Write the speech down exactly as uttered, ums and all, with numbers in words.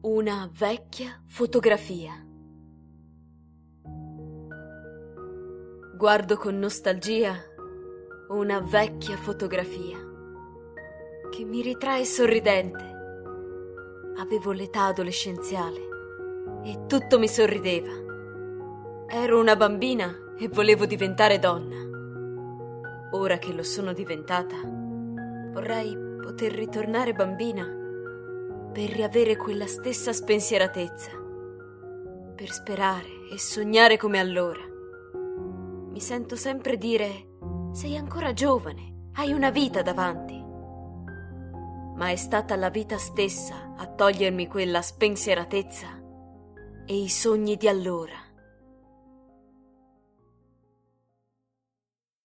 Una vecchia fotografia. Guardo con nostalgia una vecchia fotografia che mi ritrae sorridente. Avevo l'età adolescenziale e tutto mi sorrideva. Ero una bambina e volevo diventare donna. Ora che lo sono diventata, vorrei poter ritornare bambina per riavere quella stessa spensieratezza, per sperare e sognare come allora. Mi sento sempre dire: sei ancora giovane, hai una vita davanti. Ma è stata la vita stessa a togliermi quella spensieratezza e i sogni di allora.